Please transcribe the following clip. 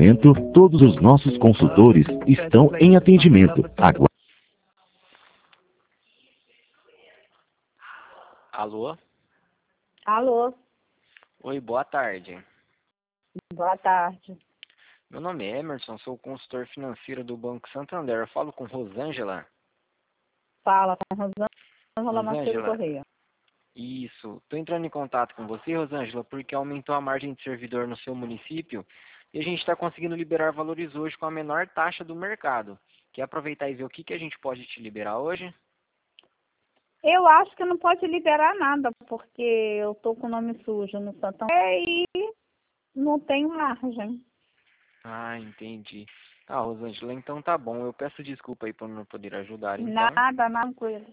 momento, todos os nossos consultores estão em atendimento. Alô? Alô, Oi, boa tarde. boa tarde. Meu nome é Emerson, sou consultor financeiro do Banco Santander. Eu falo com Rosângela. Fala com Rosângela Macedo Rosângela, Correia. isso. Estou entrando em contato com você, Rosângela, porque aumentou a margem de servidor no seu município e a gente está conseguindo liberar valores hoje com a menor taxa do mercado. Quer aproveitar e ver o que a gente pode te liberar hoje? Eu acho que não pode liberar nada, porque eu tô com o nome sujo no Santander e não tenho margem. Ah, entendi. Ah, Rosângela, então tá bom. Eu peço desculpa aí por não poder ajudar, então. Nada, tranquilo.